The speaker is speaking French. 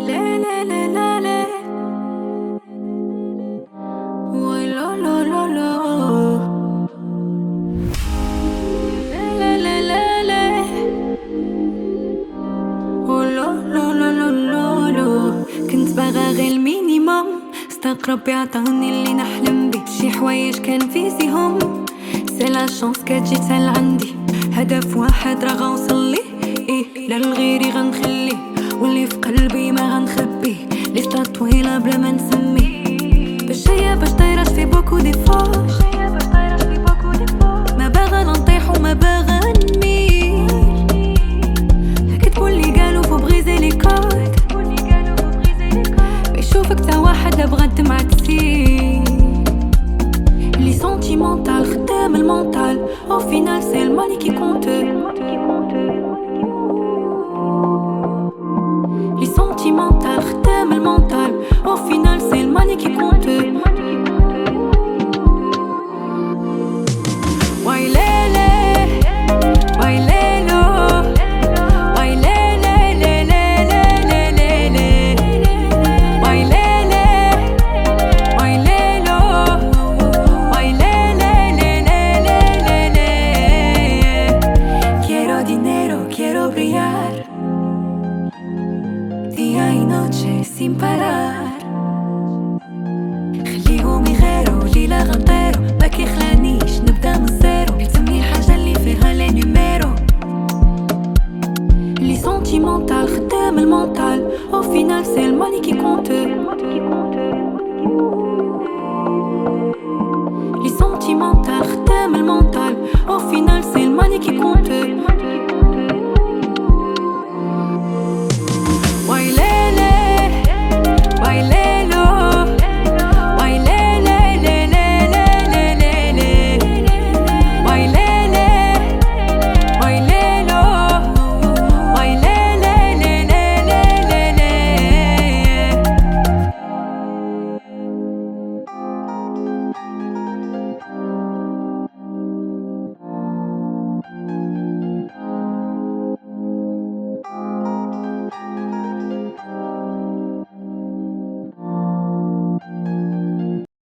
lé, lé, lé, lé, lé. Ouais, lo, lo, lo, lo. Lé, lé, lé, lé. Oh, lo, lo, lo, lo, lo, lo. كنت باغا غير المينيموم، استقرب يعطوني اللي نحلم بيه. شي حوايج كان فيزيهم، سي لا شانس كتجي تال عندي. هدف واحد راه غنوصل ليه، إيه لا لغيري غنخليه، واللي في قلبي ما غنخبيه. ليستا طويلة بلا ما نسميه، باش جاية باش طايرة في بوكو دي فور. ما باغا نطيح وما باغا نميل، كتبوا اللي قالوا فو بغيزي لي كود، يشوفك تا واحد لا بغا الدمعة تسيل. لي سونتيمونتال خدام المونتال، au final c'est le money qui compte. Les sentimentales خدام المونتال، au final c'est le money qui compte. Wailele, wailelo, wailele, le, le, le, le, le, le. Wailele, wailelo, wailele, le, le, le, le, le. Quiero dinero, quiero brillar, día y noche sin parar. خليهم يغيروا ليلة غنطيرو، ما كيخلانيش نبدا من الزيرو. كتسمي الحاجة اللي فيها لي نيميرو. لي سونتيمونتال خدام المونتال، au final c'est le money qui compte. لي سونتيمونتال خدام المونتال، au final c'est le money qui compte.